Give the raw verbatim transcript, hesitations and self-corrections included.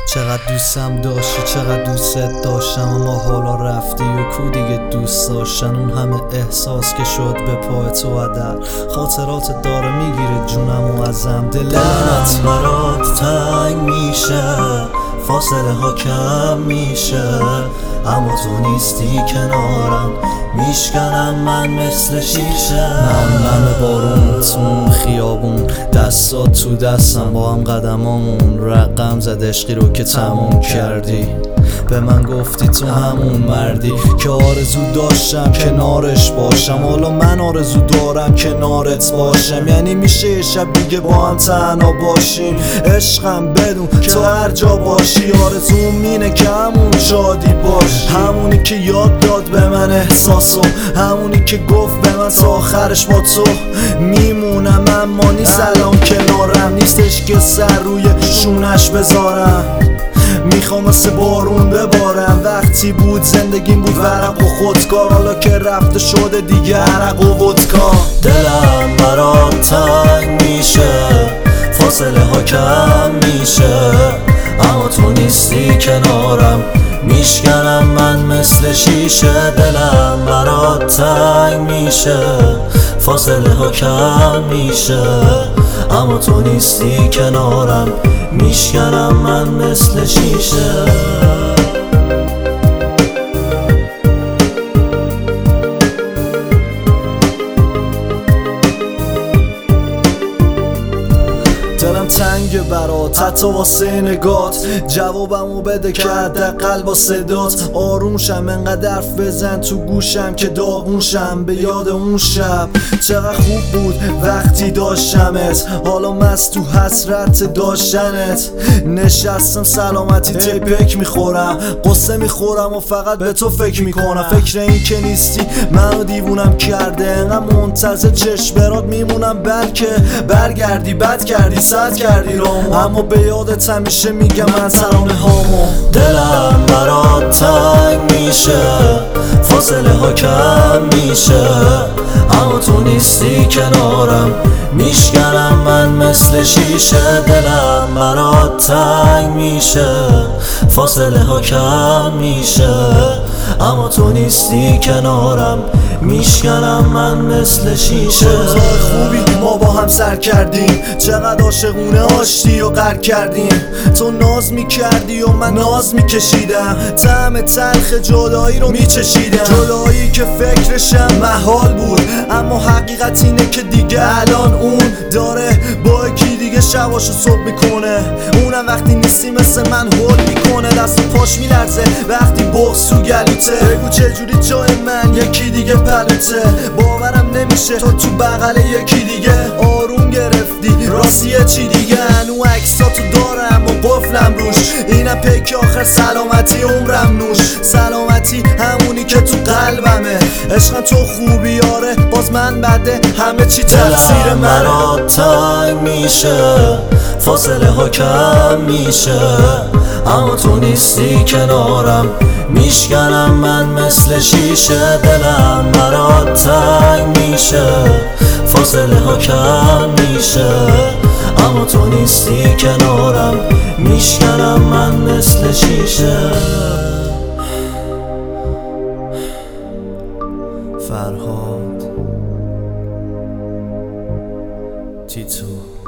چقدر دوستم داشتی، چقدر دوستت داشتم، اما حالا رفتی و کو دیگه دوست داشتن. اون همه احساس که شد به پای تو عدل، خاطرات داره میگیره جونم و ازم. دلت برات تنگ میشه، فاصله ها کم میشه، اما تو نیستی کنارم، میشکنم من مثل شیشه. من نم بارون تو خیابون، دستات تو دستم، با هم قدمامون رقم زد عشقی رو که تموم کردی. به من گفتی تو همون مردی که آرزو داشتم کنارش باشم، حالا من آرزو دارم کنارت باشم. یعنی میشه یه شب دیگه با هم تنها باشیم، عشقم بدون که تو هر جا باشی. آرزوم مینه که همون شادی باشی، همونی که یاد داد به من احساسو، همونی که گفت به من تا آخرش با تو میمونم. اما نیست الان کنارم، نیستش که سر روی شونش بذارم. میخوام مثل بارون ببارم، وقتی بود زندگیم بود ورق و خودکار، حالا که رفته شده دیگه عرق و ودکا. دلم برات تنگ میشه، فاصله ها کم میشه، اما تو نیستی کنارم، میشکنم من مثل شیشه. دلم برات تنگ میشه، فاصله ها کم میشه، اما تو نیستی کنارم، میشکنم من مثل شیشه. دلم تنگ برات، حتی واسه نگات، جوابمو بده که حداقل با صدات آروم شم. انقدر حرف بزن تو گوشم که داغون شم به یاد اون شب. چقدر خوب بود وقتی داشتمت، حالا مست تو حسرت داشتنت. نشستم سلامتی تیپک میخورم، قصه میخورم و فقط به تو فکر میکنم. فکر این که نیستی منو دیوونم کرده، انقدر منتظر چشم برات میمونم بلکه برگردی. بد کردی صد کردی رامو، اما به یادت همیشه میگم من ترانه هامو. دلم برات تنگ میشه، فاصله ها کم میشه، اما تو نیستی کنارم، میشکنم من مثل شیشه. دلم برات تنگ میشه، فاصله ها کم میشه، اما تو نیستی کنارم، میشکنم من مثل شیشه. خوبی ما با هم سر کردیم، چقدر عاشقونه آشتی و قر کردیم. تو ناز میکردی و من ناز میکشیدم، طعم تلخ جدایی رو میچشیدم. جدایی که فکرشم محال بود، اما حقیقت اینه که دیگه الان اون داره با یکی دیگه شباشو صبح میکنه. اونم وقتی نیستی مثل من هول میکنه، دست و پاش میلرزه وقتی بغض تو گلوته. بگو چجوری جای من یکی دیگه پلوته، باورم نمیشه تو تو بغل یکی دیگه. آروم گرفتی راستیه چی دیگه، انو عکساتو دارم و قفلم روش، اینم پیک آخر سلامتی عمرم نوش. سلامتی همونی که تو قلبمه، عشقم تو خوبی آره باز من بده، همه چی تقصیر منه. برات تنگ میشه، فاصله ها کم میشه، اما تو نیستی کنارم، میشکنم من مثل شیشه. دلم برات تنگ میشه، فاصله ها کم میشه، اما تو نیستی کنارم، میشکنم من مثل شیشه. فرهاد تیتو